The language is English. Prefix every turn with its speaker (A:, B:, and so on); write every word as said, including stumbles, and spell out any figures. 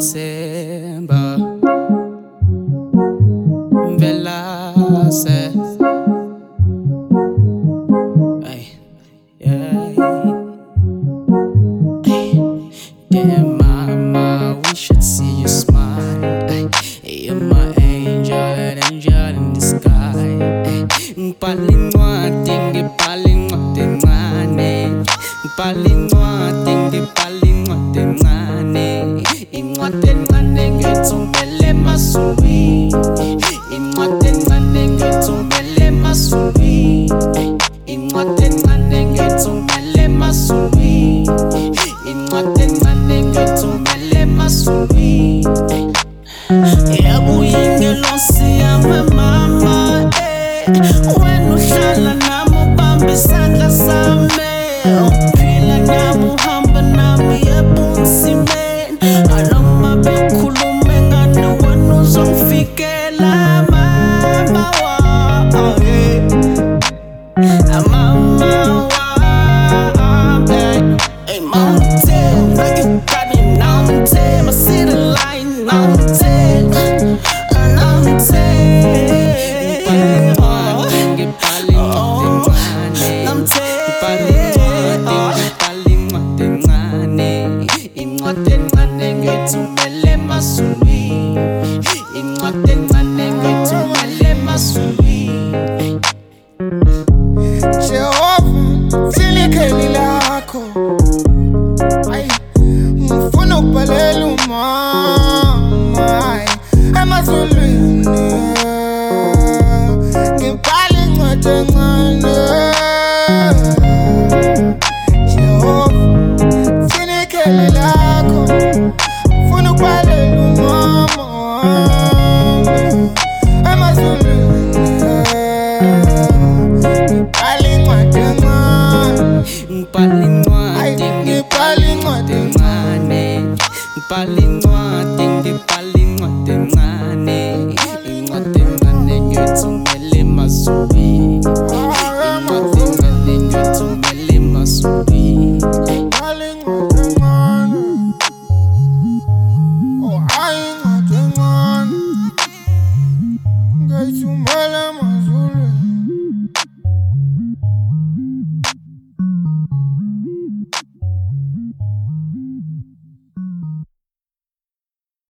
A: Themba Velase. Ay, yeah. Ay, dear mama, we should see you smile. Ay, you're my angel, an angel in the sky. Palingwating, di palingwating ngane. Palingwating, di palingwating ngane. Ingwating ngane ngetumbele masuri. Ingwating ngane ngetumbele masuri. Ingwating ngane ngetumbele masuri. Ingwating ngane ngetumbele masuri. Yabuye lonsi yawe mama. When uhlala nami ubamba isandla sami, uphila nami uhamba nami ebunzimeni. Anoma bekhulume ngani wena uzongifikela mama wami, mama wami. Hey mountain, like you got me mountain. I see the light mountain, mountain. Ingwating ngane ngetumbele masuri. Ingwating ngane ngetumbele masuri.
B: Jehova, silikeni lakho. Ay, ngifuna ukubhalela umama emazulwini. Ngibhale incwadi encane. Jehova, silikeni lakho. Ngifuna ukubhalela umama emazulwini. Ngibhale incwadi encane.
A: Ngibhale incwadi, ngibhale incwadi encane. Ngibhale